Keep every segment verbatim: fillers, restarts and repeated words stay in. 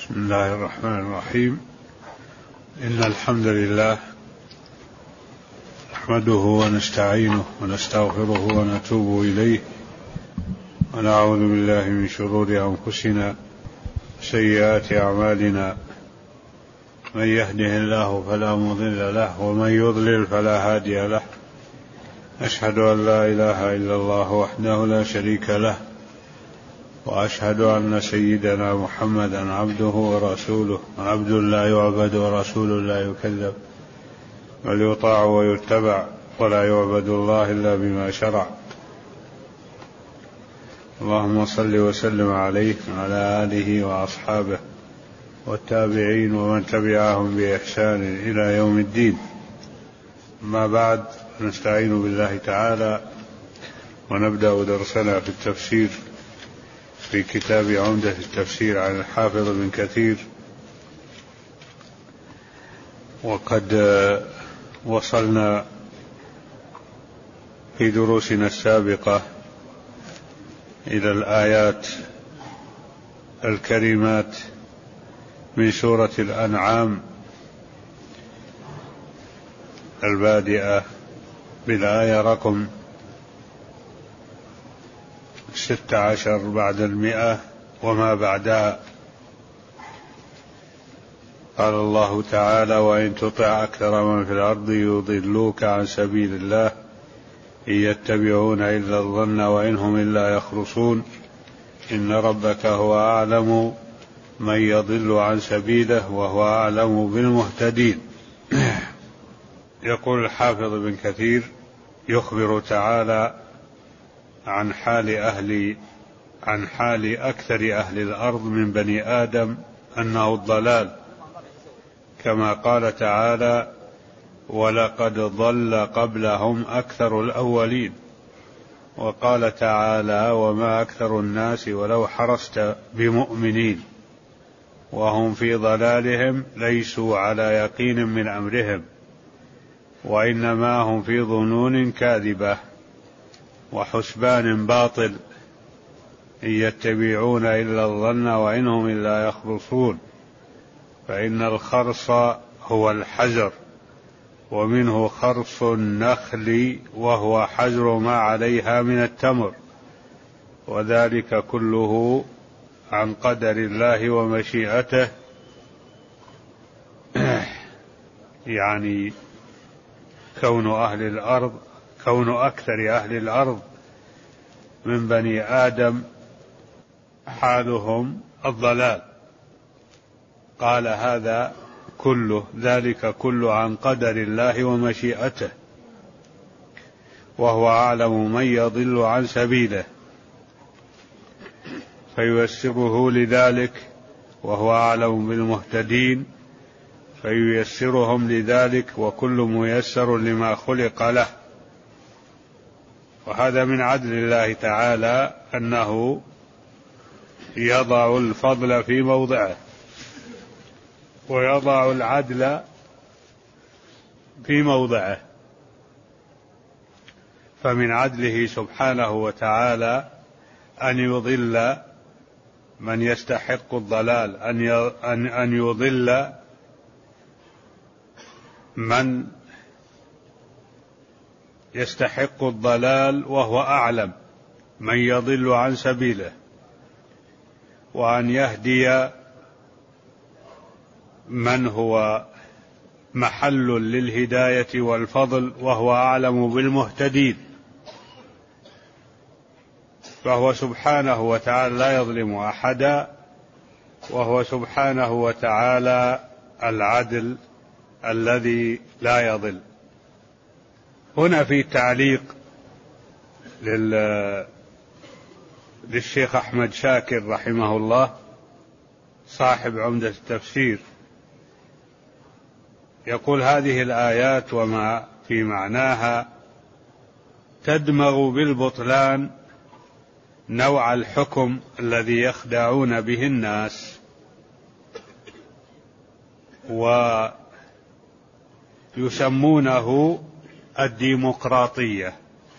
بسم الله الرحمن الرحيم. إن الحمد لله نحمده ونستعينه ونستغفره ونتوب إليه ونعوذ بالله من شرور أنفسنا وسيئات أعمالنا، من يهده الله فلا مضل له ومن يضلل فلا هادي له. أشهد أن لا إله إلا الله وحده لا شريك له، وأشهد أن سيدنا محمدا عبده ورسوله، عبد لا يعبد ورسول لا يكذب، بل يطاع ويتبع، ولا يعبد الله إلا بما شرع. اللهم صل وسلم عليه وعلى آله وأصحابه والتابعين ومن تبعهم بإحسان إلى يوم الدين. ما بعد، نستعين بالله تعالى ونبدأ درسنا في التفسير في كتاب عمدة التفسير عن الحافظ ابن كثير. وقد وصلنا في دروسنا السابقة إلى الآيات الكريمات من سورة الأنعام البادئة بالآية رقم ستة عشر بعد المئة وما بعدها. قال الله تعالى: وإن تطع أكثر من في الأرض يضلوك عن سبيل الله إن يتبعون إلا الظن وإن هم إلا يخرصون إن ربك هو أعلم من يضل عن سبيله وهو أعلم بالمهتدين. يقول الحافظ ابن كثير يخبر تعالى عن حال أهل عن حال أكثر أهل الأرض من بني آدم أنه الضلال، كما قال تعالى: ولقد ضل قبلهم أكثر الأولين. وقال تعالى: وما أكثر الناس ولو حرصت بمؤمنين وهم في ضلالهم ليسوا على يقين من أمرهم وإنما هم في ظنون كاذبة وحسبان باطل إن يتبعون إلا الظن وإن هم إلا يخرصون فإن الخرص هو الحجر، ومنه خرص النخل وهو حجر ما عليها من التمر، وذلك كله عن قدر الله ومشيئته. يعني كون أهل الأرض كون أكثر أهل الأرض من بني آدم حالهم الضلال. قال هذا كله ذلك كله عن قدر الله ومشيئته، وهو أعلم من يضل عن سبيله فييسره لذلك، وهو أعلم بالمهتدين فييسرهم لذلك، وكل ميسر لما خلق له. وهذا من عدل الله تعالى أنه يضع الفضل في موضعه ويضع العدل في موضعه. فمن عدله سبحانه وتعالى أن يضل من يستحق الضلال، أن يضل من يستحق الضلال وهو أعلم من يضل عن سبيله، وأن يهدي من هو محل للهداية والفضل وهو أعلم بالمهتدين. فهو سبحانه وتعالى لا يظلم أحدا، وهو سبحانه وتعالى العدل الذي لا يضل. هنا في تعليق لل... للشيخ أحمد شاكر رحمه الله صاحب عمدة التفسير، يقول: هذه الآيات وما في معناها تدمغ بالبطلان نوع الحكم الذي يخدعون به الناس، ويسمونه الديمقراطية،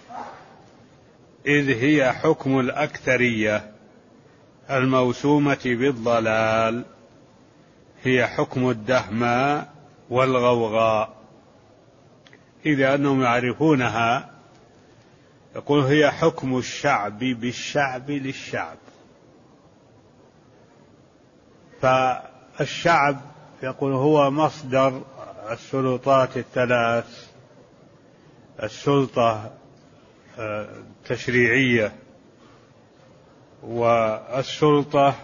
إذ هي حكم الأكثرية الموسومة بالضلال هي حكم الدهماء والغوغاء، إذا أنهم يعرفونها يقول هي حكم الشعب بالشعب للشعب. فالشعب يقول هو مصدر السلطات الثلاث: السلطة التشريعية، والسلطة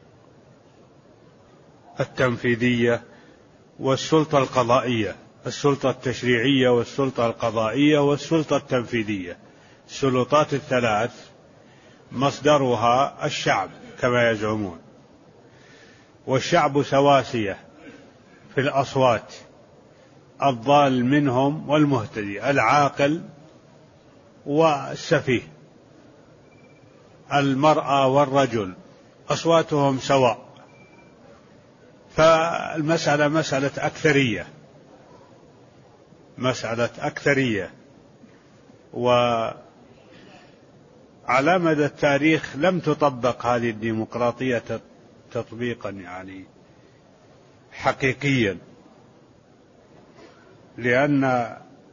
التنفيذية، والسلطة القضائية. السلطة التشريعية والسلطة القضائية والسلطة التنفيذية، السلطات الثلاث مصدرها الشعب كما يزعمون. والشعب سواسية في الأصوات، الضال منهم والمهتدي، العاقل والسفيه، المرأة والرجل، أصواتهم سواء. فالمسألة مسألة أكثرية، مسألة أكثرية. وعلى مدى التاريخ لم تطبق هذه الديمقراطية تطبيقا يعني حقيقيا، لأن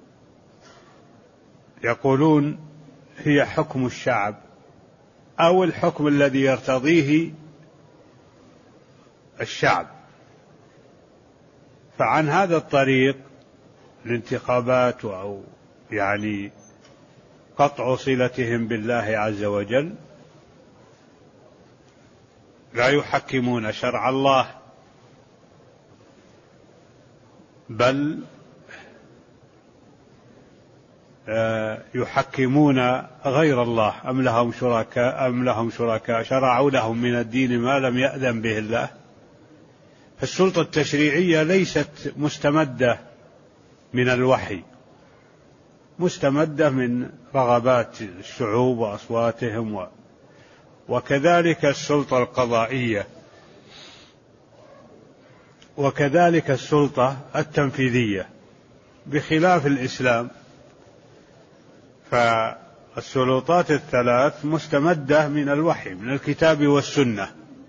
يقولون هي حكم الشعب أو الحكم الذي يرتضيه الشعب. فعن هذا الطريق الانتخابات أو يعني قطع صلتهم بالله عز وجل لا يحكمون شرع الله، بل يحكمون غير الله. أم لهم شركاء أم لهم شركاء شرعوا لهم من الدين ما لم يأذن به الله. فالسلطة التشريعية ليست مستمدة من الوحي، مستمدة من رغبات الشعوب وأصواتهم و... وكذلك السلطة القضائية، وكذلك السلطة التنفيذية، بخلاف الإسلام. فالسلطات الثلاث مستمدة من الوحي، من الكتاب والسنة: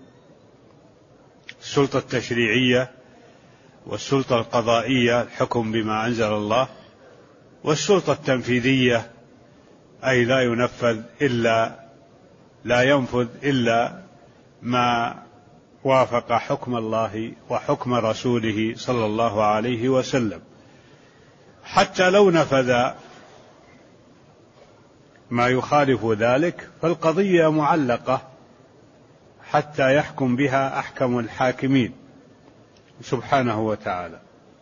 السلطة التشريعية، والسلطة القضائية الحكم بما أنزل الله، والسلطة التنفيذية أي لا ينفذ إلا لا ينفذ إلا ما وافق حكم الله وحكم رسوله صلى الله عليه وسلم. حتى لو نفذ ما يخالف ذلك فالقضية معلقة حتى يحكم بها أحكم الحاكمين سبحانه وتعالى.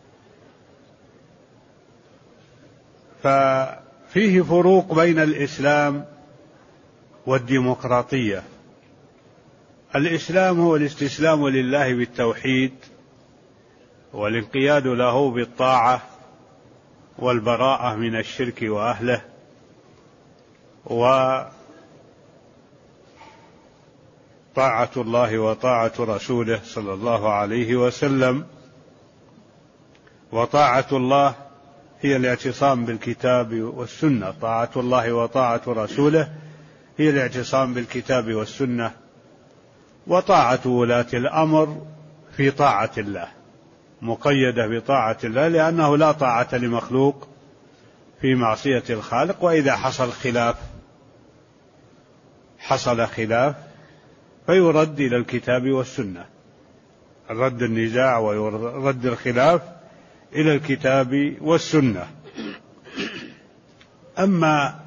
ففيه فروق بين الإسلام والديمقراطية. الإسلام هو الاستسلام لله بالتوحيد والانقياد له بالطاعة والبراءة من الشرك وأهله، وطاعة الله وطاعة رسوله صلى الله عليه وسلم. وطاعة الله هي الاعتصام بالكتاب والسنة، طاعة الله وطاعة رسوله هي الاعتصام بالكتاب والسنة، وطاعة ولاة الأمر في طاعة الله مقيدة بطاعة الله، لأنه لا طاعة لمخلوق في معصية الخالق. وإذا حصل خلاف حصل خلاف فيرد إلى الكتاب والسنة، رد النزاع ويرد الخلاف إلى الكتاب والسنة. أما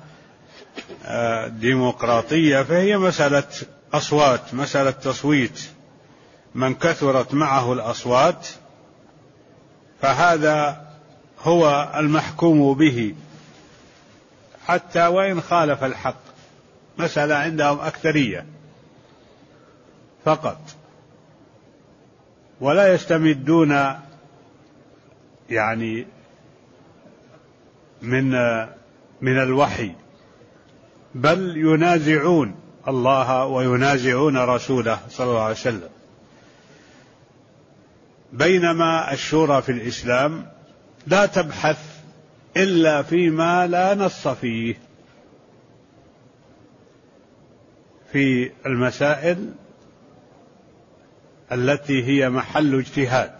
الديمقراطية فهي مسألة أصوات، مسألة تصويت، من كثرت معه الأصوات فهذا هو المحكوم به حتى وإن خالف الحق. مسألة عندهم أكثرية فقط، ولا يستمدون يعني من من الوحي، بل ينازعون الله وينازعون رسوله صلى الله عليه وسلم. بينما الشورى في الإسلام لا تبحث إلا فيما لا نص فيه، في المسائل التي هي محل اجتهاد.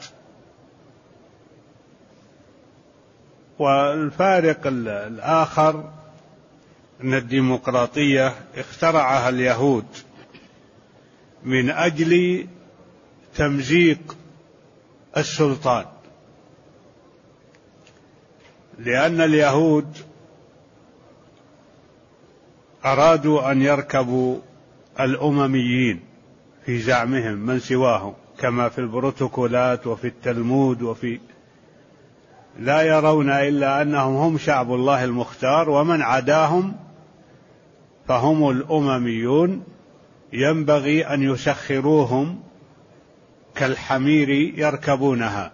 والفارق الآخر أن الديمقراطية اخترعها اليهود من أجل تمزيق السلطان، لأن اليهود أرادوا أن يركبوا الأمميين في زعمهم من سواهم، كما في البروتوكولات وفي التلمود، وفي لا يرون إلا أنهم هم شعب الله المختار، ومن عداهم فهم الأمميون، ينبغي أن يسخروهم كالحمير يركبونها.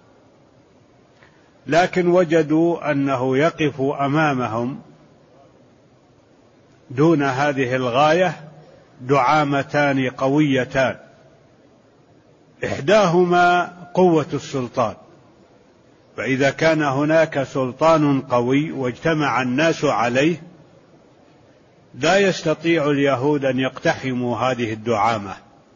لكن وجدوا أنه يقف أمامهم دون هذه الغاية دعامتان قويتان، إحداهما قوة السلطان، فإذا كان هناك سلطان قوي واجتمع الناس عليه لا يستطيع اليهود أن يقتحموا هذه الدعامة،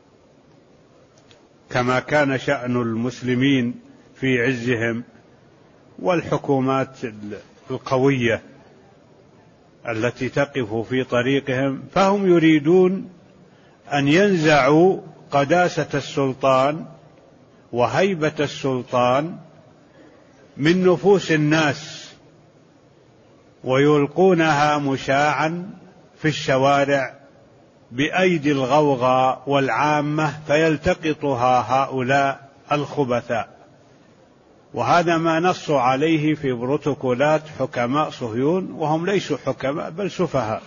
كما كان شأن المسلمين في عزهم والحكومات القوية التي تقف في طريقهم. فهم يريدون أن ينزعوا قداسة السلطان وهيبة السلطان من نفوس الناس ويلقونها مشاعا في الشوارع بأيدي الغوغاء والعامة، فيلتقطها هؤلاء الخبثاء. وهذا ما نصوا عليه في بروتوكولات حكماء صهيون، وهم ليسوا حكماء بل سفهاء.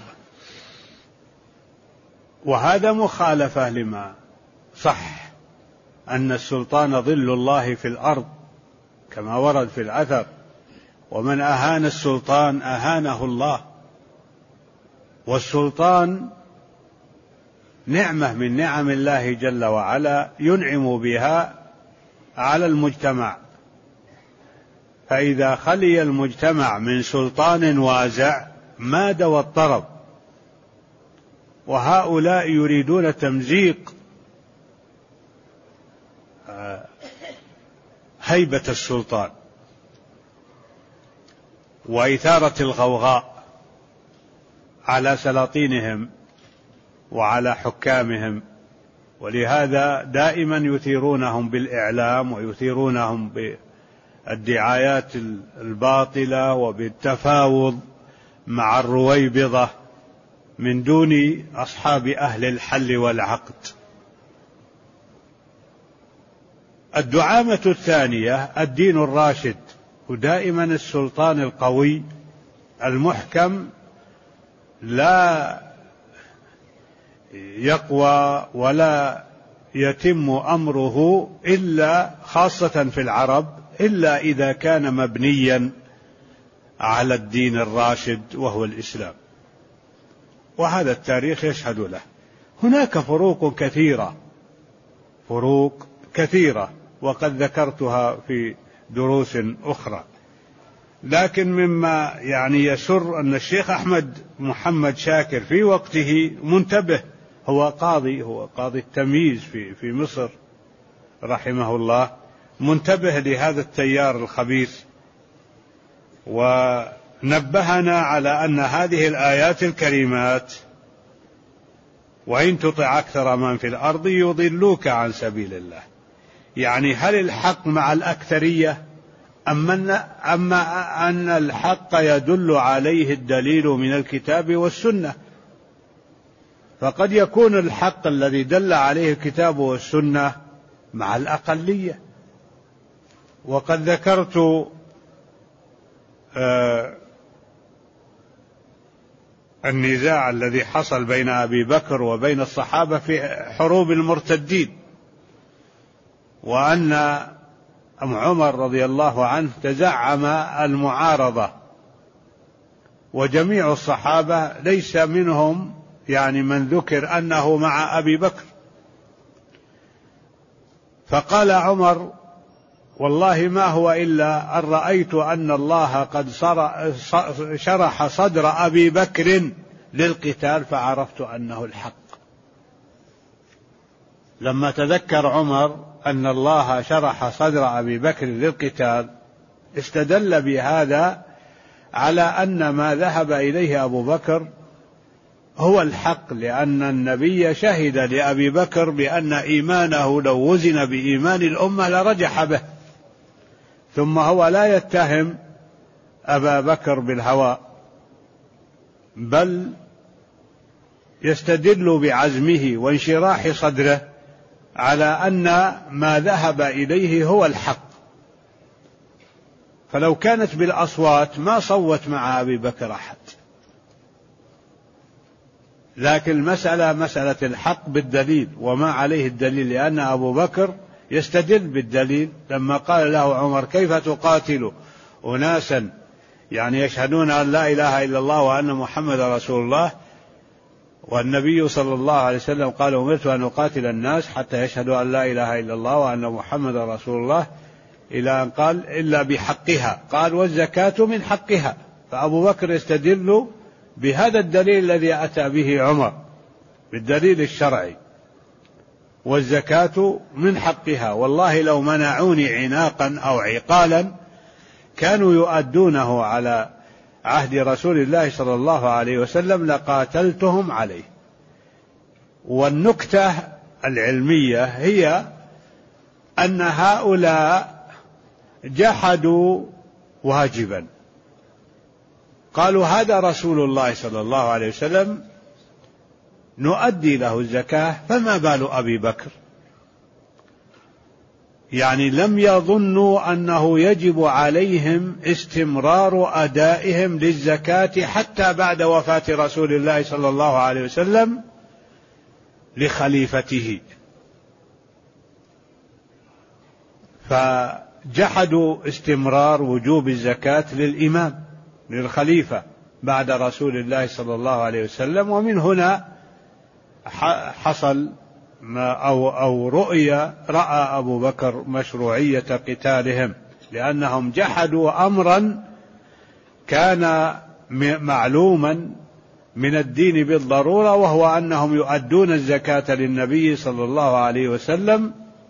وهذا مخالفة لما صح أن السلطان ظل الله في الأرض كما ورد في الأثر، ومن أهان السلطان أهانه الله. والسلطان نعمة من نعم الله جل وعلا ينعم بها على المجتمع، فإذا خلي المجتمع من سلطان وازع ماد واضطرب، وهؤلاء يريدون تمزيق هيبة السلطان وإثارة الغوغاء على سلاطينهم وعلى حكامهم. ولهذا دائما يثيرونهم بالإعلام ويثيرونهم بالدعايات الباطلة وبالتفاوض مع الرويبضة من دون أصحاب أهل الحل والعقد. الدعامة الثانية الدين الراشد، ودائما السلطان القوي المحكم لا يقوى ولا يتم أمره إلا خاصة في العرب إلا إذا كان مبنيا على الدين الراشد وهو الإسلام، وهذا التاريخ يشهد له. هناك فروق كثيرة فروق كثيرة وقد ذكرتها في دروس أخرى، لكن مما يعني يسر أن الشيخ أحمد محمد شاكر في وقته منتبه، هو قاضي هو قاضي التمييز في في مصر رحمه الله، منتبه لهذا التيار الخبيث، ونبهنا على أن هذه الآيات الكريمات وإن تطع أكثر من في الأرض يضلوك عن سبيل الله، يعني هل الحق مع الأكثرية أما أن الحق يدل عليه الدليل من الكتاب والسنة؟ فقد يكون الحق الذي دل عليه الكتاب والسنة مع الأقلية. وقد ذكرت آه النزاع الذي حصل بين أبي بكر وبين الصحابة في حروب المرتدين، وأن عمر رضي الله عنه تزعم المعارضة، وجميع الصحابة ليس منهم يعني من ذكر أنه مع أبي بكر. فقال عمر: والله ما هو إلا أن رأيت أن الله قد شرح صدر أبي بكر للقتال فعرفت أنه الحق. لما تذكر عمر أن الله شرح صدر أبي بكر للقتال استدل بهذا على أن ما ذهب إليه أبو بكر هو الحق، لأن النبي شهد لأبي بكر بأن إيمانه لو وزن بإيمان الأمة لرجح به، ثم هو لا يتهم أبا بكر بالهوى، بل يستدل بعزمه وانشراح صدره على أن ما ذهب إليه هو الحق. فلو كانت بالأصوات ما صوت مع أبي بكر أحد، لكن المسألة مسألة الحق بالدليل وما عليه الدليل، لأن أبو بكر يستدل بالدليل لما قال له عمر: كيف تقاتل أناسا يعني يشهدون أن لا إله إلا الله وأن محمد رسول الله، والنبي صلى الله عليه وسلم قال: أمرت أن أقاتل الناس حتى يشهدوا أن لا إله إلا الله وأن محمد رسول الله، إلى أن قال: إلا بحقها، قال: والزكاة من حقها. فأبو بكر يستدل بهذا الدليل الذي أتى به عمر، بالدليل الشرعي: والزكاة من حقها، والله لو منعوني عناقا أو عقالا كانوا يؤدونه على عهد رسول الله صلى الله عليه وسلم لقاتلتهم عليه. والنكتة العلمية هي أن هؤلاء جحدوا واجبا، قالوا: هذا رسول الله صلى الله عليه وسلم نؤدي له الزكاة، فما بال أبي بكر؟ يعني لم يظنوا أنه يجب عليهم استمرار أدائهم للزكاة حتى بعد وفاة رسول الله صلى الله عليه وسلم لخليفته، فجحدوا استمرار وجوب الزكاة للإمام للخليفة بعد رسول الله صلى الله عليه وسلم. ومن هنا حصل ما أو, أو رؤية رأى أبو بكر مشروعية قتالهم، لأنهم جحدوا أمرا كان معلوما من الدين بالضرورة، وهو أنهم يؤدون الزكاة للنبي صلى الله عليه وسلم،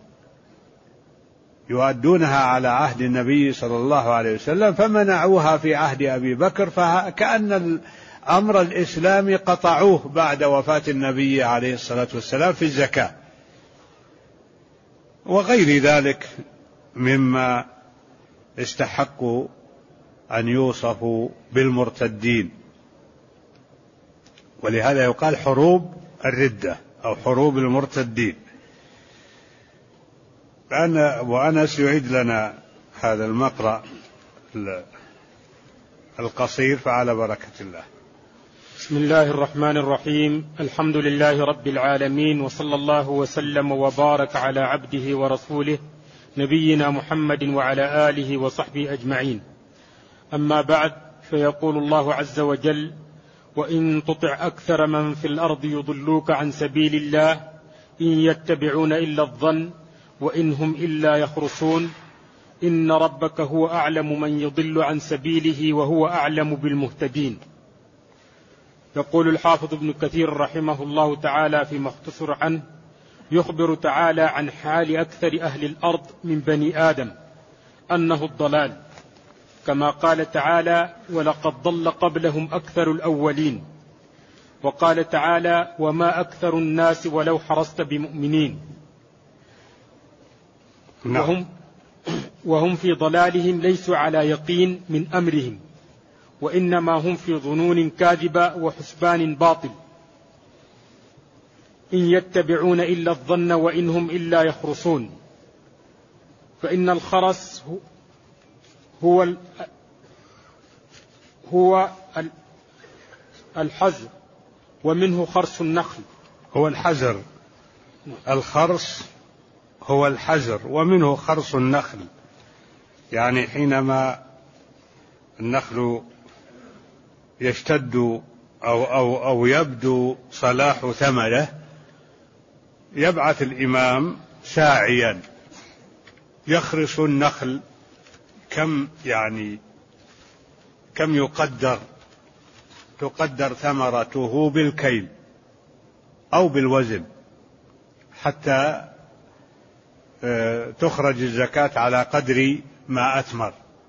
يؤدونها على عهد النبي صلى الله عليه وسلم، فمنعوها في عهد أبي بكر، فكأن أمر الإسلام قطعوه بعد وفاة النبي عليه الصلاة والسلام في الزكاة وغير ذلك مما استحقوا أن يوصفوا بالمرتدين. ولهذا يقال حروب الردة أو حروب المرتدين. أنا وأنس يعيد لنا هذا المقرأ القصير، فعلى بركة الله. بسم الله الرحمن الرحيم. الحمد لله رب العالمين، وصلى الله وسلم وبارك على عبده ورسوله نبينا محمد وعلى آله وصحبه أجمعين. أما بعد، فيقول الله عز وجل: وإن تطع أكثر من في الأرض يضلوك عن سبيل الله إن يتبعون إلا الظن وإن هم إلا يخرصون إن ربك هو أعلم من يضل عن سبيله وهو أعلم بالمهتدين. يقول الحافظ ابن كثير رحمه الله تعالى فيما اختصر عنه: يخبر تعالى عن حال أكثر أهل الأرض من بني آدم أنه الضلال، كما قال تعالى: ولقد ضل قبلهم أكثر الأولين. وقال تعالى: وما أكثر الناس ولو حرصت بمؤمنين. وهم, وهم في ضلالهم ليسوا على يقين من أمرهم، وإنما هم في ظنون كاذبة وحسبان باطل. إن يتبعون إلا الظن وإن هم إلا يخرصون. فإن الخرس هو هو الحزر، ومنه خرس النخل. هو الحزر، الخرس هو الحزر، ومنه خرس النخل. يعني حينما النخل يشتد أو, أو, أو يبدو صلاح ثمره يبعث الإمام ساعيا يخرس النخل. كم يعني كم يقدر تقدر ثمرته بالكيل أو بالوزن، حتى تخرج الزكاة على قدر ما أثمر،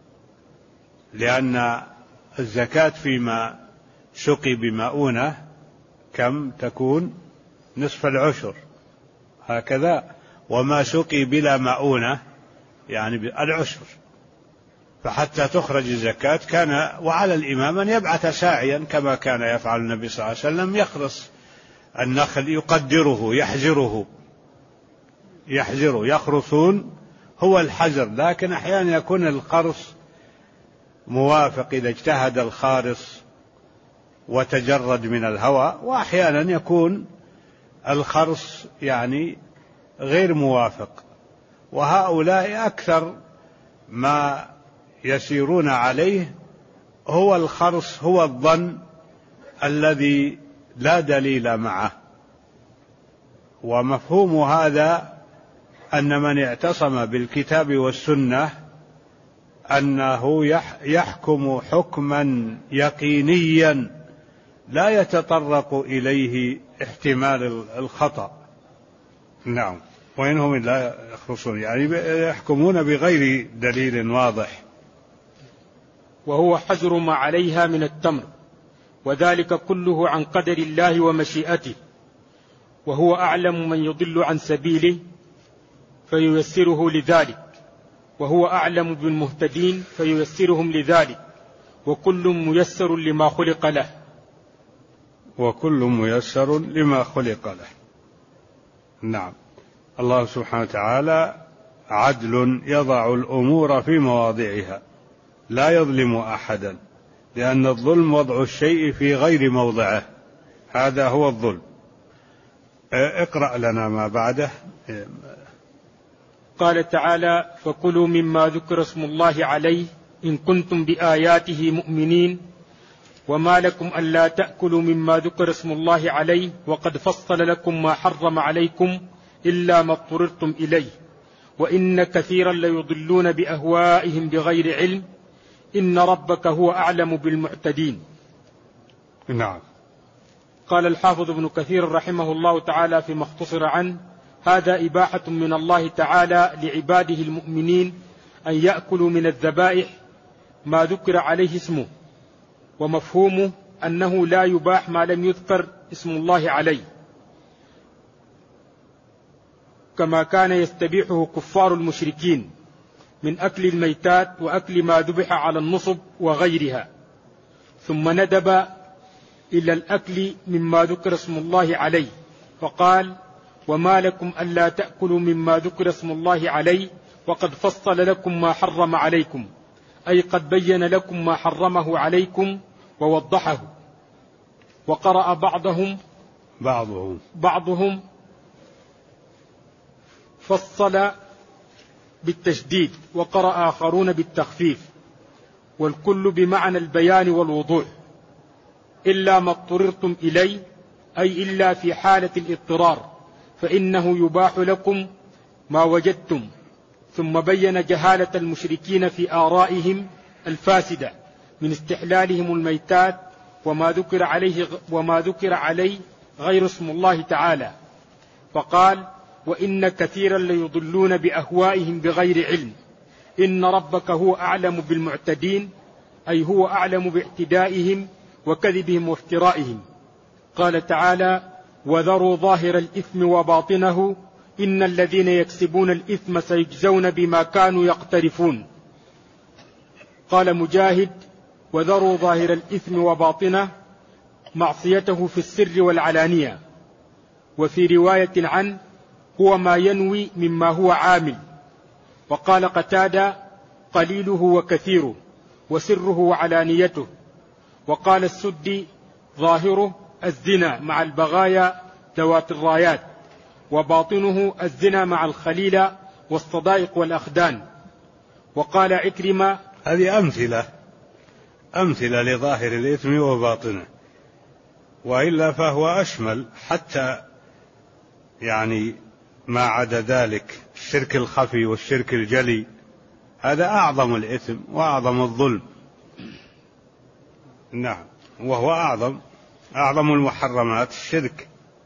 لأن الزكاة فيما سقي بمؤونة كم تكون؟ نصف العشر هكذا، وما سقي بلا مؤونة يعني العشر. فحتى تخرج الزكاة كان وعلى الإمام أن يبعث ساعيا كما كان يفعل النبي صلى الله عليه وسلم، يخرص النخل يقدره يحزره يحزره يخرصون هو الحزر، لكن أحيانا يكون الخرص موافق إذا اجتهد الخارص وتجرد من الهواء، وأحيانا يكون الخرص يعني غير موافق. وهؤلاء أكثر ما يسيرون عليه هو الخرص، هو الظن الذي لا دليل معه. ومفهوم هذا أن من اعتصم بالكتاب والسنة أنه يحكم حكما يقينيا لا يتطرق إليه احتمال الخطأ. نعم، وإنهم لا يخرصون يعني يحكمون بغير دليل واضح. وهو حجر ما عليها من التمر، وذلك كله عن قدر الله ومشيئته، وهو أعلم من يضل عن سبيله فييسره لذلك، وهو أعلم بالمهتدين فييسرهم لذلك، وكل ميسر لما خلق له وكل ميسر لما خلق له. نعم، الله سبحانه وتعالى عدل يضع الأمور في مواضعها، لا يظلم أحدا، لأن الظلم وضع الشيء في غير موضعه، هذا هو الظلم. اقرأ لنا ما بعده. قال تعالى: فكلوا مما ذكر اسم الله عليه إن كنتم بآياته مؤمنين، وما لكم ألا تأكلوا مما ذكر اسم الله عليه وقد فصل لكم ما حرم عليكم إلا ما اضطررتم إليه، وإن كثيرا ليضلون بأهوائهم بغير علم، إن ربك هو أعلم بالمعتدين. نعم. قال الحافظ ابن كثير رحمه الله تعالى فيما اختصر عنه: هذا إباحة من الله تعالى لعباده المؤمنين أن يأكلوا من الذبائح ما ذكر عليه اسمه، ومفهومه أنه لا يباح ما لم يذكر اسم الله عليه، كما كان يستبيحه كفار المشركين من أكل الميتات وأكل ما ذبح على النصب وغيرها. ثم ندب إلى الأكل مما ذكر اسم الله عليه فقال: وما لكم ألا تأكلوا مما ذكر اسم الله عليه وقد فصل لكم ما حرم عليكم، أي قد بين لكم ما حرمه عليكم ووضحه. وقرأ بعضهم بعضهم بعضهم فصل بالتشديد، وقرأ آخرون بالتخفيف، والكل بمعنى البيان والوضوح، إلا ما اضطررتم إليه، أي إلا في حالة الاضطرار، فإنه يباح لكم ما وجدتم. ثم بين جهالة المشركين في آرائهم الفاسدة من استحلالهم الميتات وما ذكر عليه وما ذكر عليه غير اسم الله تعالى، فقال: وإن كثيرا ليضلون بأهوائهم بغير علم، إن ربك هو أعلم بالمعتدين، أي هو أعلم باعتدائهم وكذبهم وافترائهم. قال تعالى: وذروا ظاهر الإثم وباطنه إن الذين يكسبون الإثم سيجزون بما كانوا يقترفون. قال مجاهد: وذروا ظاهر الإثم وباطنه معصيته في السر والعلانية. وفي رواية عنه: هو ما ينوي مما هو عامل. وقال قتادة: قليله وكثيره، وسره وعلانيته. وقال السدي: ظاهره الزنا مع البغايا ذوات الرايات، وباطنه الزنا مع الخليلة والصدائق والأخدان. وقال عكرمة: هذه أمثلة أمثلة لظاهر الإثم وباطنه، وإلا فهو أشمل، حتى يعني ما عدا ذلك الشرك الخفي والشرك الجلي هذا أعظم الإثم وأعظم الظلم. نعم، وهو أعظم أعظم المحرمات الشرك،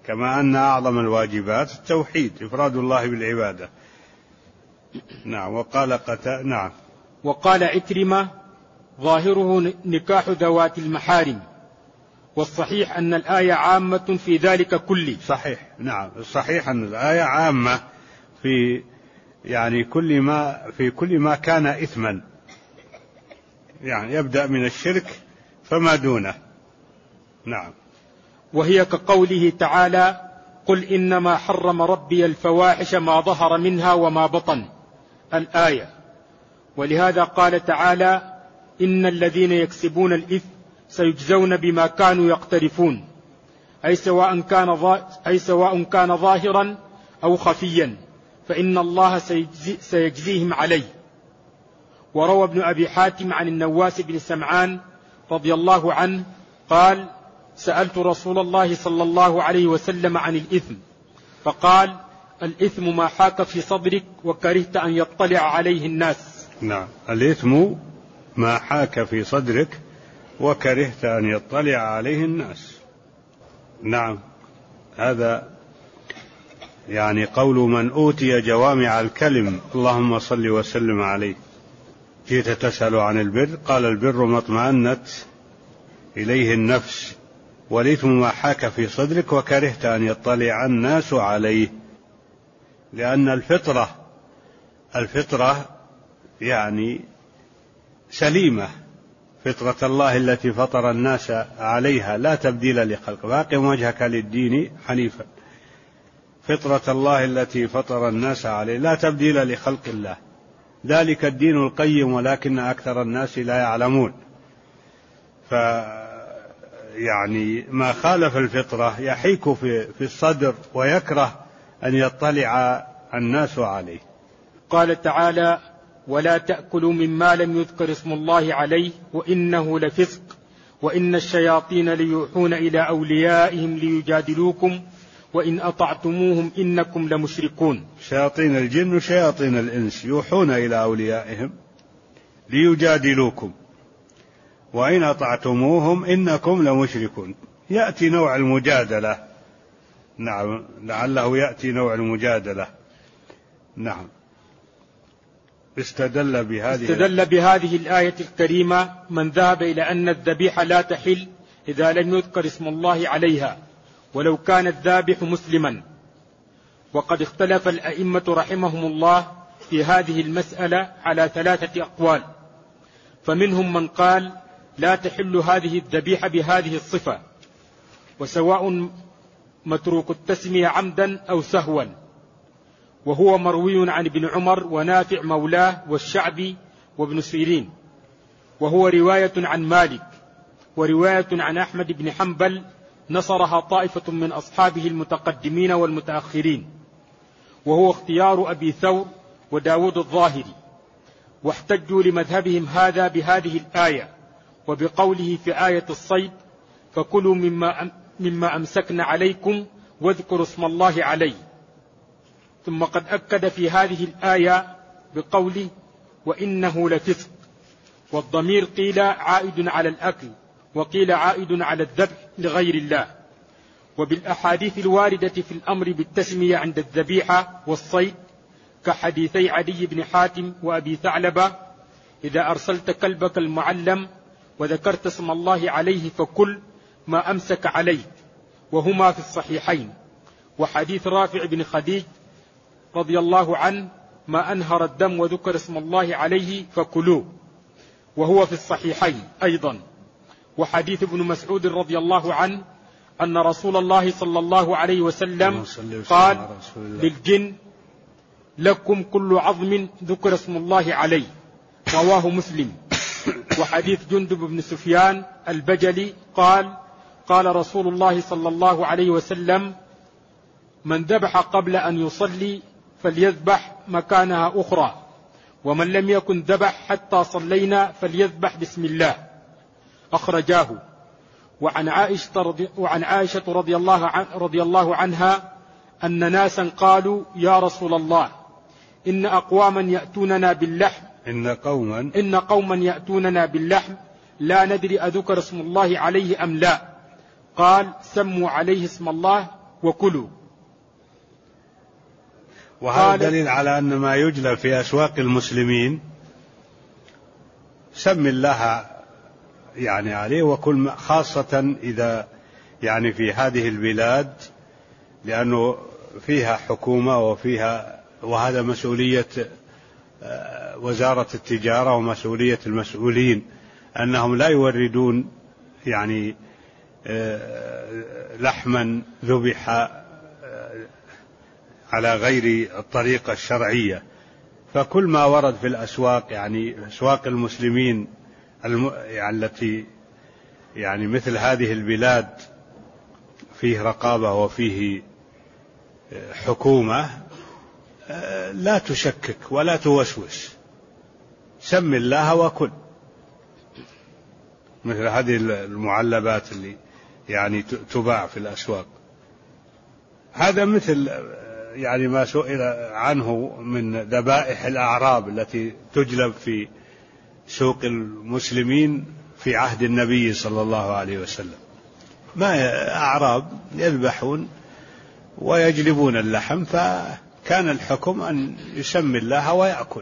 كما أن أعظم الواجبات التوحيد إفراد الله بالعبادة. نعم. وقال قتادة نعم. وقال عكرمة ظاهره نكاح ذوات المحارم، والصحيح أن الآية عامة في ذلك كله. صحيح. نعم. الصحيح أن الآية عامة في يعني كل ما في كل ما كان إثما، يعني يبدأ من الشرك فما دونه. نعم. وهي كقوله تعالى قل إنما حرم ربي الفواحش ما ظهر منها وما بطن، الآية. ولهذا قال تعالى إن الذين يكسبون الإثم سيجزون بما كانوا يقترفون، أي سواء كان أي سواء كان ظاهرا أو خفيا فإن الله سيجزي سيجزيهم عليه. وروى ابن أبي حاتم عن النواس بن سمعان رضي الله عنه قال سألت رسول الله صلى الله عليه وسلم عن الإثم فقال الإثم ما حاك في صدرك وكرهت أن يطلع عليه الناس. نعم. الإثم ما حاك في صدرك وكرهت أن يطلع عليه الناس. نعم. هذا يعني قول من أوتي جوامع الكلم اللهم صل وسلم عليه. جئت تسأل عن البر قال البر ما اطمأنت إليه النفس، والإثم ما حاك في صدرك وكرهت أن يطلع الناس عليه. لأن الفطرة الفطرة يعني سليمة، فطرة الله التي فطر الناس عليها لا تبديل لخلقه، فأقم وجهك للدين حنيفا. فطرة الله التي فطر الناس عليه لا تبديل لخلق الله، ذلك الدين القيم ولكن أكثر الناس لا يعلمون. ف يعني ما خالف الفطرة يحيك في الصدر ويكره أن يطلع الناس عليه. قال تعالى ولا تأكلوا مما لم يذكر اسم الله عليه وإنه لفسق وإن الشياطين ليوحون إلى أوليائهم ليجادلوكم وإن أطعتموهم إنكم لمشركون. شياطين الجن وشياطين الإنس يوحون إلى أوليائهم ليجادلوكم وإن أطعتموهم إنكم لمشركون. يأتي نوع المجادلة. نعم. لعله يأتي نوع المجادلة. نعم. استدل بهذه استدل بهذه الآية الكريمة من ذهب إلى أن الذبيحة لا تحل إذا لم يذكر اسم الله عليها ولو كان الذابح مسلما. وقد اختلف الأئمة رحمهم الله في هذه المسألة على ثلاثة أقوال، فمنهم من قال لا تحل هذه الذبيحة بهذه الصفة، وسواء متروك التسمية عمدا أو سهوا، وهو مروي عن ابن عمر ونافع مولاه والشعبي وابن سيرين، وهو رواية عن مالك ورواية عن أحمد بن حنبل نصرها طائفة من أصحابه المتقدمين والمتأخرين، وهو اختيار أبي ثور وداود الظاهري. واحتجوا لمذهبهم هذا بهذه الآية وبقوله في آية الصيد فكلوا مما, مما أمسكن عليكم واذكروا اسم الله عليه. ثم قد أكد في هذه الآية بقوله وإنه لفسق، والضمير قيل عائد على الأكل وقيل عائد على الذبح لغير الله. وبالأحاديث الواردة في الأمر بالتسمية عند الذبيحة والصيد كحديثي عدي بن حاتم وأبي ثعلبة إذا أرسلت كلبك المعلم وذكرت اسم الله عليه فكل ما أمسك عليك، وهما في الصحيحين. وحديث رافع بن خديج رضي الله عنه ما أنهر الدم وذكر اسم الله عليه فكلوه، وهو في الصحيحين أيضا. وحديث ابن مسعود رضي الله عنه أن رسول الله صلى الله عليه وسلم قال للجن لكم كل عظم ذكر اسم الله عليه، رواه مسلم. وحديث جندب بن سفيان البجلي قال قال رسول الله صلى الله عليه وسلم من ذبح قبل أن يصلي فليذبح مكانها أخرى، ومن لم يكن ذبح حتى صلينا فليذبح بسم الله، أخرجاه. وعن عائشة رضي, وعن عائشة رضي الله, عن رضي الله عنها أن ناسا قالوا يا رسول الله إن أقواما يأتوننا باللحم إن قوما إن قوما يأتوننا باللحم لا ندري أذكر اسم الله عليه أم لا، قال سموا عليه اسم الله وكلوا. وهذا دليل على أن ما يجلى في أسواق المسلمين سم الله يعني عليه وكل، خاصة إذا يعني في هذه البلاد، لأنه فيها حكومة وفيها، وهذا مسؤولية وزارة التجارة ومسؤولية المسؤولين أنهم لا يوردون يعني لحما ذبح على غير الطريقة الشرعية. فكل ما ورد في الأسواق، يعني أسواق المسلمين الم... يعني التي يعني مثل هذه البلاد فيه رقابة وفيه حكومة، لا تشكك ولا توسوس، سم الله وكل. مثل هذه المعلبات اللي يعني تباع في الأسواق، هذا مثل يعني ما سئل عنه من ذبائح الأعراب التي تجلب في سوق المسلمين في عهد النبي صلى الله عليه وسلم. ما أعراب يذبحون ويجلبون اللحم، فكان الحكم أن يسمي الله ويأكل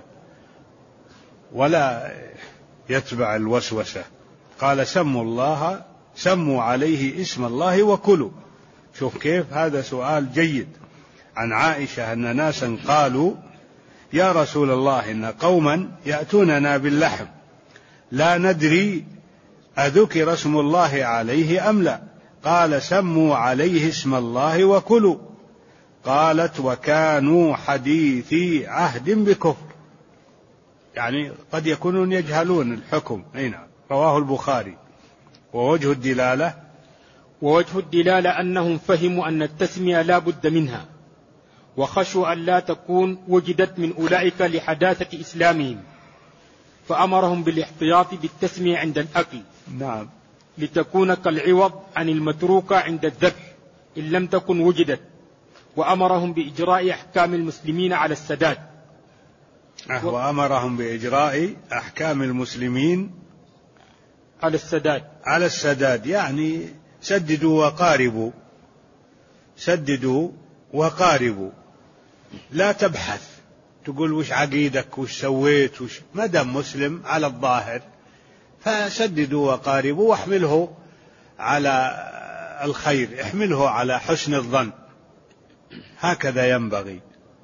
ولا يتبع الوسوسة. قال سموا الله، سموا عليه اسم الله وكلوا. شوف كيف، هذا سؤال جيد. عن عائشة أن ناسا قالوا يا رسول الله إن قوما يأتوننا باللحم لا ندري أذكر اسم الله عليه أم لا، قال سموا عليه اسم الله وكلوا. قالت وكانوا حديثي عهد بكفر، يعني قد يكونون يجهلون الحكم. هنا رواه البخاري. ووجه الدلالة ووجه الدلالة أنهم فهموا أن التسمية لا بد منها، وخشوا أن لا تكون وجدت من أولئك لحداثة إسلامهم، فأمرهم بالاحتياط بالتسمية عند الأكل. نعم. لتكون كالعوض عن المتروكة عند الذبح إن لم تكن وجدت. وأمرهم بإجراء أحكام المسلمين على السداد. أه وأمرهم بإجراء أحكام المسلمين على السداد على السداد يعني سددوا وقاربوا، سددوا وقاربوا. لا تبحث تقول وش عقيدك وش سويت وش، ما دام مسلم على الظاهر فسددوا وقاربوا، واحمله على الخير، احمله على حسن الظن، هكذا ينبغي.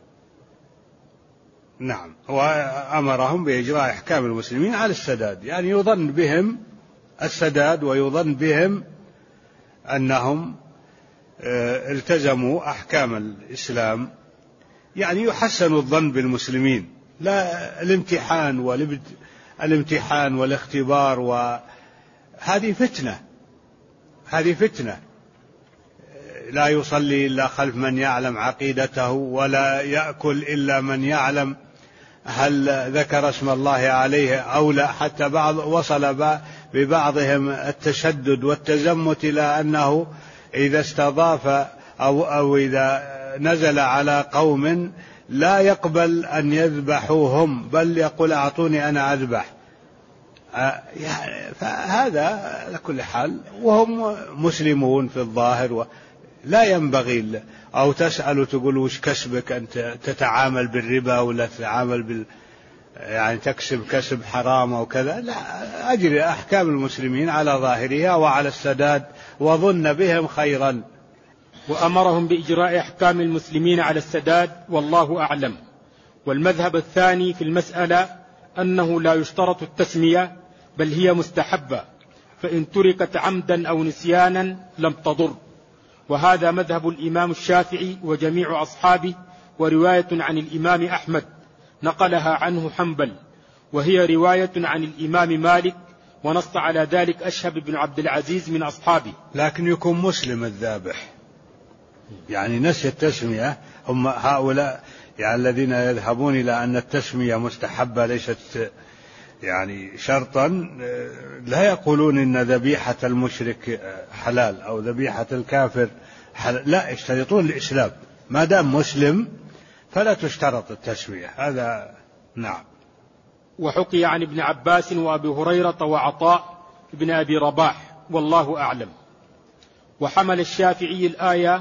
نعم. وأمرهم بإجراء أحكام المسلمين على السداد، يعني يظن بهم السداد ويظن بهم أنهم التزموا أحكام الإسلام، يعني يحسن الظن بالمسلمين. لا الامتحان والامتحان والاختبار، وهذه فتنة، هذه فتنة. لا يصلي إلا خلف من يعلم عقيدته، ولا يأكل إلا من يعلم هل ذكر اسم الله عليه أو لا. حتى بعض وصل ببعضهم التشدد والتزمت إلى أنه إذا استضاف أو, أو إذا نزل على قوم لا يقبل أن يذبحوهم، بل يقول أعطوني أنا أذبح. يعني فهذا على كل حال وهم مسلمون في الظاهر، لا ينبغي. أو تسأل تقول وش كسبك أنت، تتعامل بالربا ولا تتعامل بال يعني تكسب كسب حرام أو كذا. لا، أجري أحكام المسلمين على ظاهرها وعلى السداد، وظن بهم خيرا. وأمرهم بإجراء أحكام المسلمين على السداد، والله أعلم. والمذهب الثاني في المسألة أنه لا يشترط التسمية، بل هي مستحبة، فإن تركت عمدا أو نسيانا لم تضر. وهذا مذهب الإمام الشافعي وجميع أصحابه، ورواية عن الإمام أحمد نقلها عنه حنبل، وهي رواية عن الإمام مالك، ونص على ذلك أشهب بن عبد العزيز من أصحابه. لكن يكون مسلم الذابح، يعني نسي التسمية. هم هؤلاء يعني الذين يذهبون إلى أن التسمية مستحبة ليست يعني شرطا، لا يقولون إن ذبيحة المشرك حلال أو ذبيحة الكافر حلال، لا، يشترطون الإسلام. ما دام مسلم فلا تشترط التسمية. هذا نعم. وحكي عن ابن عباس وأبي هريرة وعطاء ابن أبي رباح، والله أعلم. وحمل الشافعي الآية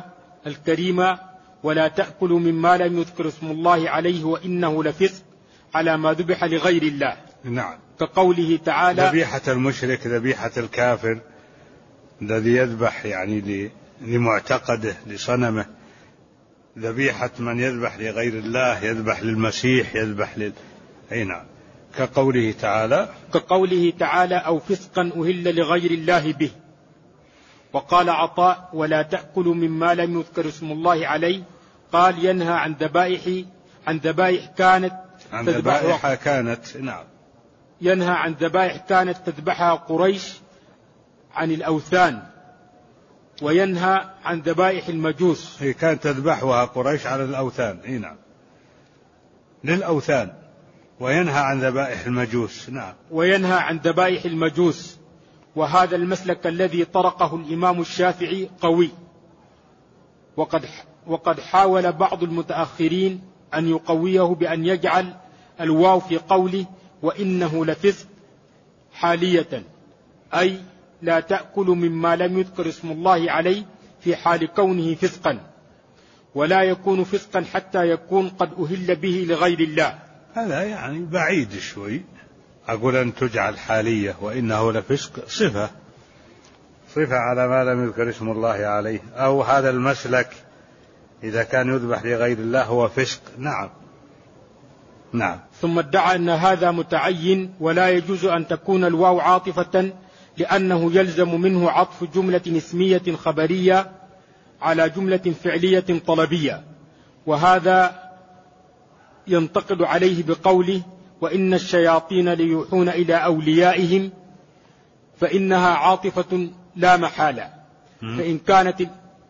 الكريمة: ولا تأكلوا مما لم يذكر اسم الله عليه وإنه لفسق، على ما ذبح لغير الله. نعم. كقوله تعالى: ذبيحة المشرك، ذبيحة الكافر الذي يذبح يعني لمعتقده لصنمه، ذبيحة من يذبح لغير الله، يذبح للمسيح، يذبح لل... أي نعم. كقوله تعالى كقوله تعالى: أو فسقا أهل لغير الله به. وقال عطاء: ولا تأكلوا مما لم يذكر اسم الله عليه، قال: ينهى عن ذبائح عن ذبائح كانت عن ذبائح كانت نعم ينهى عن ذبائح كانت تذبحها قريش عن الأوثان، وينهى عن ذبائح المجوس. هي كانت تذبحها قريش على الأوثان. اي نعم، للأوثان. وينهى عن ذبائح المجوس. نعم. وينهى عن ذبائح المجوس. وهذا المسلك الذي طرقه الإمام الشافعي قوي، وقد وقد حاول بعض المتأخرين أن يقويه بأن يجعل الواو في قوله وإنه لفسق حالية، أي لا تأكل مما لم يذكر اسم الله عليه في حال كونه فسقا، ولا يكون فسقا حتى يكون قد أهل به لغير الله. هذا يعني بعيد شوي، أقول أن تجعل حالية وإنه لفسق صفة صفة على ما لم يذكر اسم الله عليه، أو هذا المسلك إذا كان يذبح لغير الله هو فسق. نعم. نعم. ثم ادعى أن هذا متعين، ولا يجوز أن تكون الواو عاطفة، لأنه يلزم منه عطف جملة اسمية خبرية على جملة فعلية طلبية، وهذا ينتقد عليه بقوله: وإن الشياطين ليوحون إلى أوليائهم، فإنها عاطفة لا محالة. فإن كانت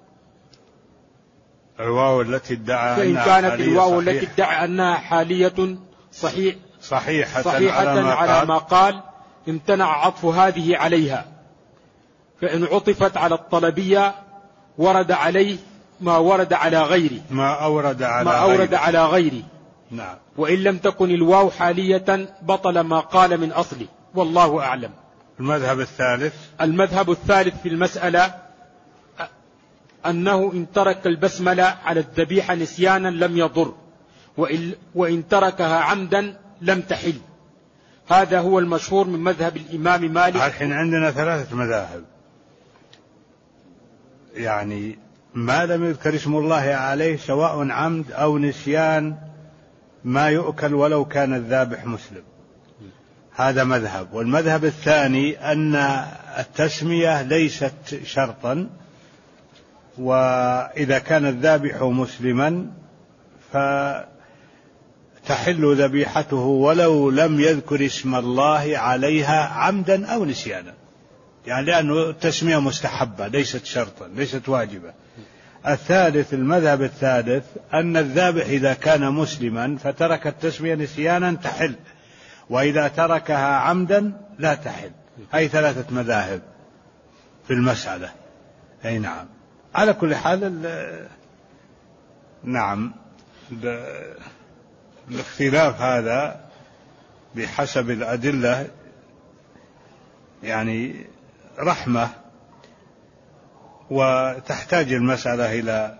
الواو التي ادعى فإن أنها كانت حالية الواو صحيح التي ادعى أنها حالية صحيح صحيحة, صحيحة على, ما, على ما قال، امتنع عطف هذه عليها. فإن عطفت على الطلبية ورد عليه ما ورد على غيره ما أورد على ما أورد غيره. على غيره. نعم. وإن لم تكن الواو حالية بطل ما قال من أصله، والله أعلم. المذهب الثالث المذهب الثالث في المسألة أنه إن ترك البسملة على الذبيحة نسيانا لم يضر، وإن, وإن تركها عمدا لم تحل. هذا هو المشهور من مذهب الإمام مالك. الحين عندنا ثلاثة مذاهب، يعني ما لم يذكر اسم الله عليه سواء عمد أو نسيان ما يؤكل ولو كان الذابح مسلم، هذا مذهب. والمذهب الثاني أن التسمية ليست شرطا، وإذا كان الذابح مسلما فتحل ذبيحته ولو لم يذكر اسم الله عليها عمدا أو نسيانا، يعني لأنه التسمية مستحبة ليست شرطا ليست واجبة. الثالث المذهب الثالث أن الذابح إذا كان مسلما فترك التسمية نسيانا تحل، وإذا تركها عمدا لا تحل. هذه ثلاثة مذاهب في المسألة. أي نعم. على كل حال نعم الاختلاف هذا بحسب الأدلة يعني رحمة، وتحتاج المسألة إلى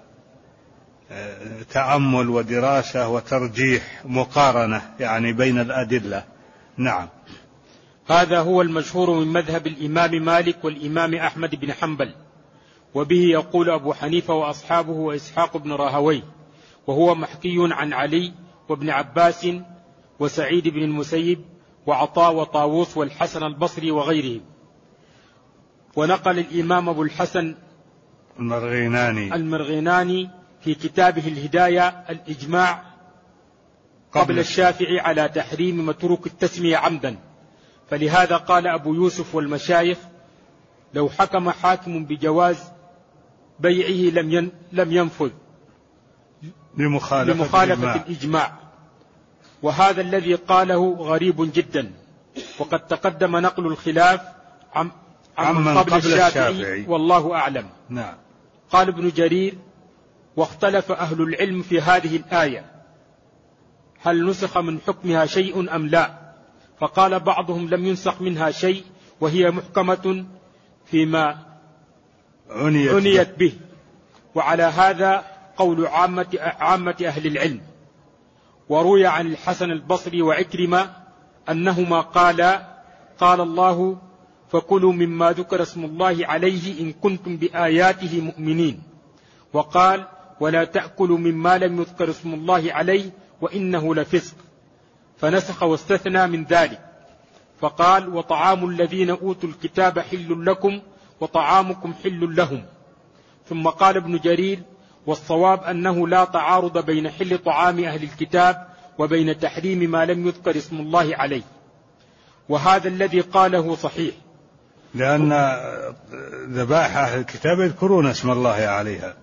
تأمل ودراسة وترجيح مقارنة يعني بين الأدلة. نعم. هذا هو المشهور من مذهب الإمام مالك والإمام أحمد بن حنبل، وبه يقول أبو حنيفة وأصحابه وإسحاق بن راهويه، وهو محكي عن علي وابن عباس وسعيد بن المسيب وعطاء وطاووس والحسن البصري وغيرهم. ونقل الإمام أبو الحسن المرغيناني المرغيناني في كتابه الهداية الإجماع قبل الشافعي على تحريم متروك التسمية عمدا، فلهذا قال أبو يوسف والمشايخ: لو حكم حاكم بجواز بيعه لم لم ينفذ لمخالفة, لمخالفة الإجماع. الإجماع. وهذا الذي قاله غريب جدا، وقد تقدم نقل الخلاف عن عمن قبل, قبل الشافعي, الشافعي والله أعلم. نعم. قال ابن جرير: واختلف أهل العلم في هذه الآية هل نسخ من حكمها شيء أم لا، فقال بعضهم لم ينسخ منها شيء وهي محكمة فيما عنيت, عنيت به، وعلى هذا قول عامة, عامة أهل العلم. وروي عن الحسن البصري وعكرمة أنهما قالا قال الله فكلوا مما ذكر اسم الله عليه إن كنتم بآياته مؤمنين، وقال ولا تأكلوا مما لم يذكر اسم الله عليه وإنه لفسق، فنسخ واستثنى من ذلك فقال وطعام الذين أوتوا الكتاب حل لكم وطعامكم حل لهم. ثم قال ابن جرير والصواب أنه لا تعارض بين حل طعام أهل الكتاب وبين تحريم ما لم يذكر اسم الله عليه، وهذا الذي قاله صحيح، لأن ذبائح أهل الكتاب يذكرون اسم الله عليها.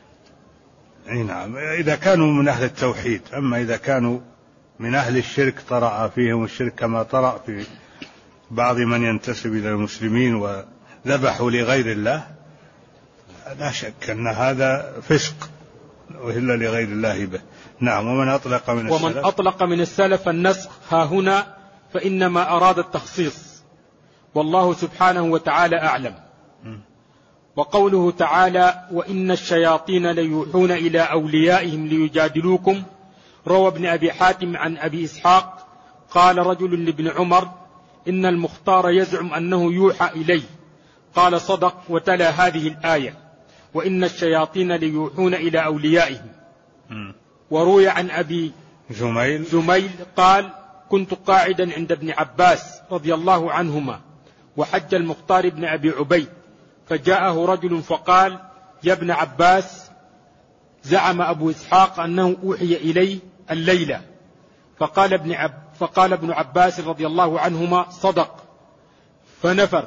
نعم، إذا كانوا من أهل التوحيد. أما إذا كانوا من أهل الشرك طرأ فيهم الشرك كما طرأ في بعض من ينتسب إلى المسلمين وذبحوا لغير الله، لا شك أن هذا فسق وهل لغير الله به. نعم. ومن أطلق من السلف ومن أطلق من السلف النسخ ها هنا فإنما أراد التخصيص، والله سبحانه وتعالى أعلم. وقوله تعالى وإن الشياطين ليوحون إلى أوليائهم ليجادلوكم، روى ابن أبي حاتم عن أبي إسحاق قال رجل لابن عمر إن المختار يزعم أنه يوحى إليه، قال صدق، وتلا هذه الآية وإن الشياطين ليوحون إلى أوليائهم. وروي عن أبي زميل, زميل قال كنت قاعدا عند ابن عباس رضي الله عنهما وحج المختار ابن أبي عبيد، فجاءه رجل فقال يا ابن عباس زعم أبو إسحاق أنه أوحي إليه الليلة، فقال ابن, عب فقال ابن عباس رضي الله عنهما صدق، فنفر.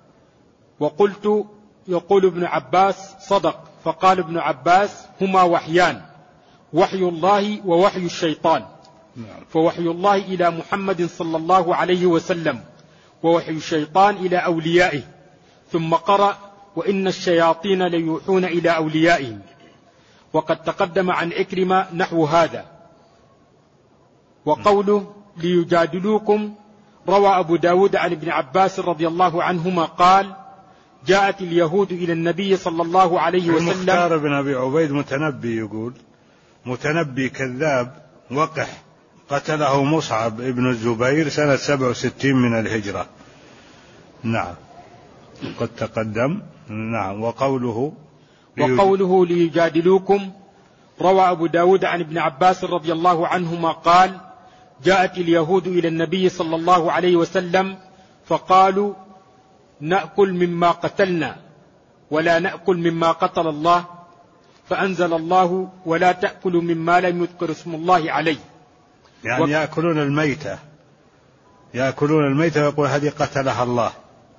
وقلت يقول ابن عباس صدق، فقال ابن عباس هما وحيان، وحي الله ووحي الشيطان، فوحي الله إلى محمد صلى الله عليه وسلم، ووحي الشيطان إلى أوليائه. ثم قرأ وإن الشياطين ليوحون إلى أوليائهم. وقد تقدم عن عكرمة نحو هذا. وقوله ليجادلوكم روى أبو داود عن ابن عباس رضي الله عنهما قال جاءت اليهود إلى النبي صلى الله عليه وسلم. المختار بن أبي عبيد متنبي، يقول متنبي كذاب وقح، قتله مصعب ابن الزبير سنة سبع وستين من الهجرة. نعم، قد تقدم. نعم. وقوله وقوله ليجادلوكم روى أبو داود عن ابن عباس رضي الله عنهما قال جاءت اليهود إلى النبي صلى الله عليه وسلم فقالوا نأكل مما قتلنا ولا نأكل مما قتل الله، فأنزل الله ولا تأكلوا مما لم يذكر اسم الله عليه. يعني و... يأكلون الميتة، يأكلون الميتة ويقول هذه قتلها الله،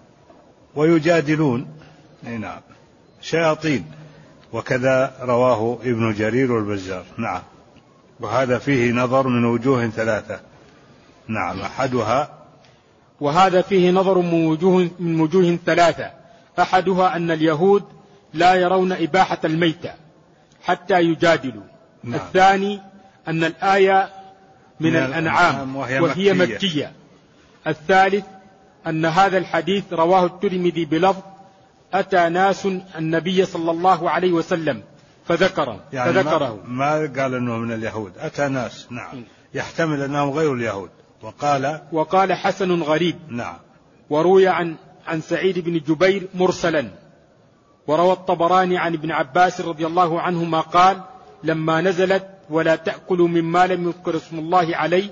ويجادلون. نعم، شياطين. وكذا رواه ابن جرير والبزار. نعم. وهذا فيه نظر من وجوه ثلاثة. نعم. أحدها وهذا فيه نظر من وجوه, من وجوه ثلاثة أحدها أن اليهود لا يرون إباحة الميتة حتى يجادلوا. نعم. الثاني أن الآية من, من الأنعام وهي, وهي مكية. مكية. الثالث أن هذا الحديث رواه الترمذي بلفظ أتى ناس النبي صلى الله عليه وسلم فذكره, يعني فذكره. ما, ما قال أنه من اليهود، أتى ناس. نعم. يحتمل أنهم غير اليهود. وقال وقال حسن غريب. نعم. وروي عن عن سعيد بن جبير مرسلا. وروى الطبراني عن ابن عباس رضي الله عنهما قال لما نزلت ولا تأكلوا مما لم يذكر اسم الله عليه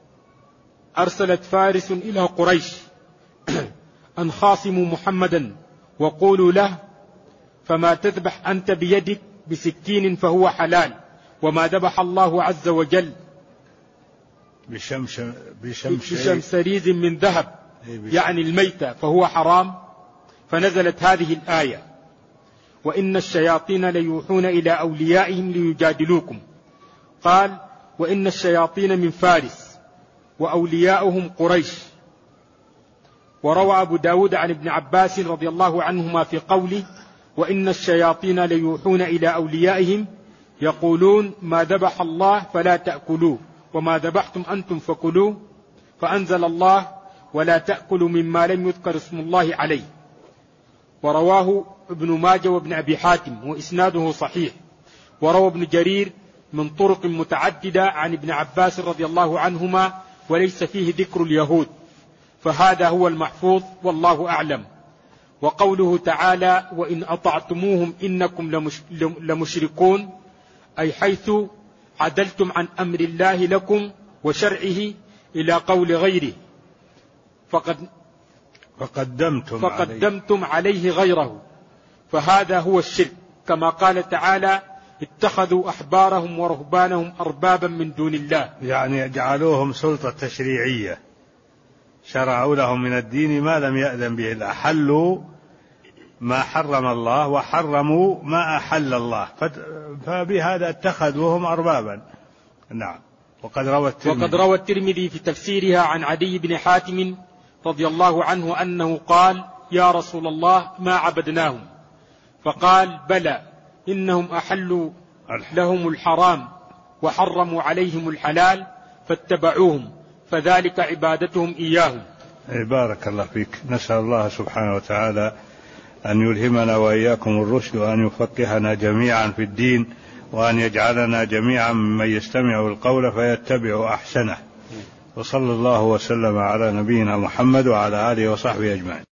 أرسلت فارس إلى قريش أن خاصموا محمدا وقولوا له فما تذبح أنت بيدك بسكين فهو حلال، وما ذبح الله عز وجل بشمس بشمسريز من ذهب يعني الميتة فهو حرام. فنزلت هذه الآية وإن الشياطين ليوحون إلى أوليائهم ليجادلوكم. قال وإن الشياطين من فارس وأولياؤهم قريش. وروى أبو داود عن ابن عباس رضي الله عنهما في قوله وإن الشياطين ليوحون إلى أوليائهم يقولون ما ذبح الله فلا تأكلوه وما ذبحتم أنتم فكلوه، فأنزل الله ولا تأكلوا مما لم يذكر اسم الله عليه. ورواه ابن ماجه وابن أبي حاتم وإسناده صحيح. وروى ابن جرير من طرق متعددة عن ابن عباس رضي الله عنهما وليس فيه ذكر اليهود، فهذا هو المحفوظ والله أعلم. وقوله تعالى وإن أطعتموهم إنكم لمشركون، أي حيث عدلتم عن أمر الله لكم وشرعه إلى قول غيره فقد فقدمتم, فقدمتم عليه. عليه غيره، فهذا هو الشرك، كما قال تعالى اتخذوا أحبارهم ورهبانهم أربابا من دون الله، يعني جعلوهم سلطة تشريعية، شرعوا لهم من الدين ما لم يأذن به الله، حلوا ما حرم الله وحرموا ما أحل الله، فبهذا اتخذوهم أربابا. نعم. وقد روى الترمذي, وقد روى الترمذي في تفسيرها عن عدي بن حاتم رضي الله عنه أنه قال يا رسول الله ما عبدناهم، فقال بلى إنهم أحلوا لهم الحرام وحرموا عليهم الحلال فاتبعوهم، فذلك عبادتهم إياهم. بارك الله فيك. نسأل الله سبحانه وتعالى أن يلهمنا وإياكم الرشد، وأن يفقهنا جميعا في الدين، وأن يجعلنا جميعا ممن يستمع القول فيتبع أحسنه. وصلى الله وسلم على نبينا محمد وعلى آله وصحبه أجمعين.